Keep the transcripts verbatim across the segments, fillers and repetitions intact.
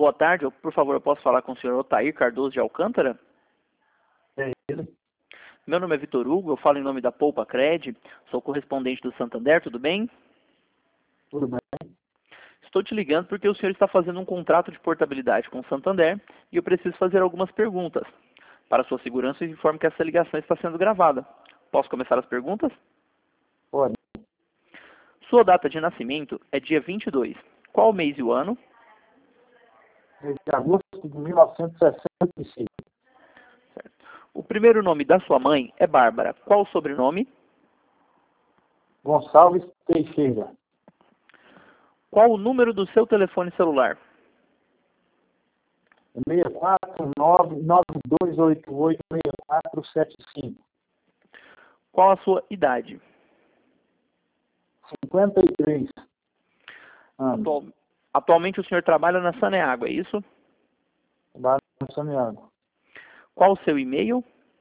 Boa tarde, eu, por favor, eu posso falar com o senhor Otair Cardoso de Alcântara? É ele. Meu nome é Vitor Hugo, eu falo em nome da Poupa Cred, sou correspondente do Santander, tudo bem? Tudo bem? Estou te ligando porque o senhor está fazendo um contrato de portabilidade com o Santander e eu preciso fazer algumas perguntas. Para sua segurança, eu informo que essa ligação está sendo gravada. Posso começar as perguntas? Pode. Sua data de nascimento é dia vinte e dois. Qual o mês e o ano? É de agosto de mil novecentos e sessenta e seis. Certo. O primeiro nome da sua mãe é Bárbara. Qual o sobrenome? Gonçalves Teixeira. Qual o número do seu telefone celular? seis quatro nove nove dois oito oito seis quatro sete cinco. Qual a sua idade? cinquenta e três anos. Atual- Atualmente o senhor trabalha na Saneágua, é isso? Trabalho no Saneago. Qual o seu e-mail?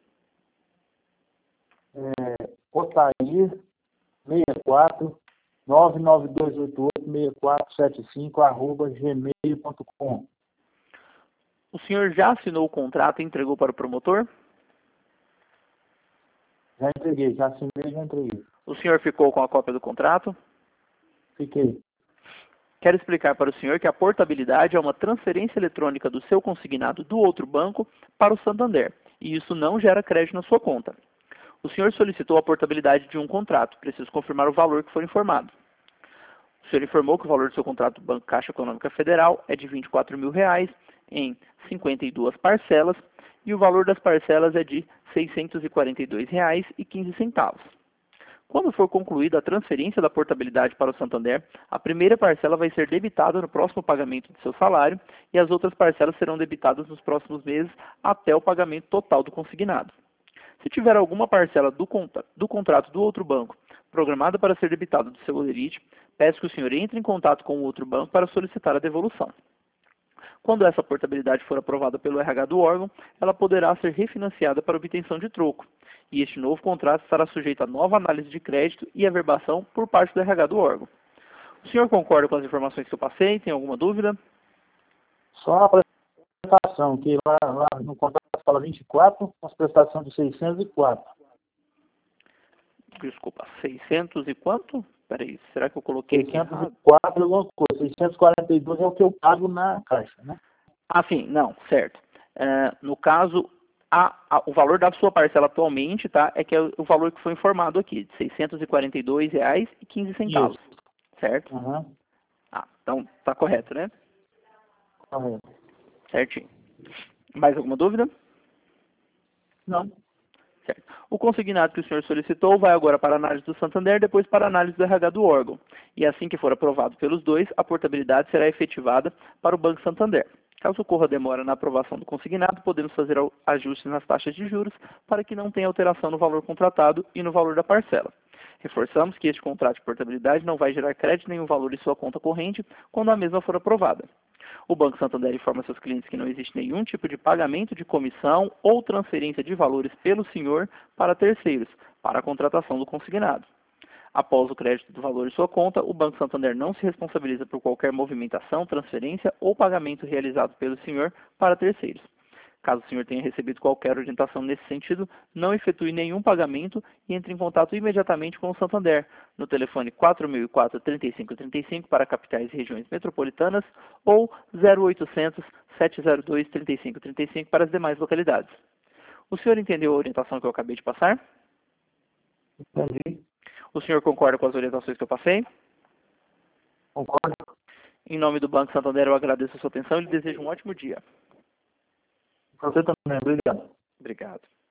É, Otair seis quatro nove nove dois oito oito seis quatro sete cinco arroba gmail ponto com. O senhor já assinou o contrato e entregou para o promotor? Já entreguei, já assinei, já entreguei. O senhor ficou com a cópia do contrato? Fiquei. Quero explicar para o senhor que a portabilidade é uma transferência eletrônica do seu consignado do outro banco para o Santander, e isso não gera crédito na sua conta. O senhor solicitou a portabilidade de um contrato, preciso confirmar o valor que for informado. O senhor informou que o valor do seu contrato do Banco Caixa Econômica Federal é de vinte e quatro mil reais em cinquenta e duas parcelas e o valor das parcelas é de seiscentos e quarenta e dois reais e quinze centavos. Quando for concluída a transferência da portabilidade para o Santander, a primeira parcela vai ser debitada no próximo pagamento de seu salário e as outras parcelas serão debitadas nos próximos meses até o pagamento total do consignado. Se tiver alguma parcela do, contra do contrato do outro banco programada para ser debitada do seu holerite, peço que o senhor entre em contato com o outro banco para solicitar a devolução. Quando essa portabilidade for aprovada pelo R H do órgão, ela poderá ser refinanciada para obtenção de troco, e este novo contrato estará sujeito a nova análise de crédito e averbação por parte do R H do órgão. O senhor concorda com as informações que eu passei? Tem alguma dúvida? Só a prestação, que lá, lá no contrato fala vinte e quatro, com as prestações de seiscentos e quatro. Desculpa, seiscentos e quanto? Peraí, será que eu coloquei aqui seiscentos errado? e quatro alguma coisa. seiscentos e quarenta e dois é o que eu pago na Caixa, né? Ah, sim, não, certo. É, no caso, a, a, o valor da sua parcela atualmente, tá, é que é o valor que foi informado aqui, de seiscentos e quarenta e dois reais e quinze centavos, Isso. certo? Uhum. Ah, então tá correto, né? Correto. Certinho. Mais alguma dúvida? Não. Certo. O consignado que o senhor solicitou vai agora para a análise do Santander, depois para a análise do R H do órgão. E assim que for aprovado pelos dois, a portabilidade será efetivada para o Banco Santander. Caso ocorra demora na aprovação do consignado, podemos fazer ajustes nas taxas de juros para que não tenha alteração no valor contratado e no valor da parcela. Reforçamos que este contrato de portabilidade não vai gerar crédito nenhum valor em sua conta corrente quando a mesma for aprovada. O Banco Santander informa seus clientes que não existe nenhum tipo de pagamento de comissão ou transferência de valores pelo senhor para terceiros, para a contratação do consignado. Após o crédito do valor em sua conta, o Banco Santander não se responsabiliza por qualquer movimentação, transferência ou pagamento realizado pelo senhor para terceiros. Caso o senhor tenha recebido qualquer orientação nesse sentido, não efetue nenhum pagamento e entre em contato imediatamente com o Santander, no telefone quatro mil e quatro, trinta e cinco trinta e cinco para capitais e regiões metropolitanas ou zero oitocentos, sete zero dois, trinta e cinco trinta e cinco para as demais localidades. O senhor entendeu a orientação que eu acabei de passar? Entendi. O senhor concorda com as orientações que eu passei? Concordo. Em nome do Banco Santander, eu agradeço a sua atenção e lhe desejo um ótimo dia. Você também. Obrigado. Obrigado.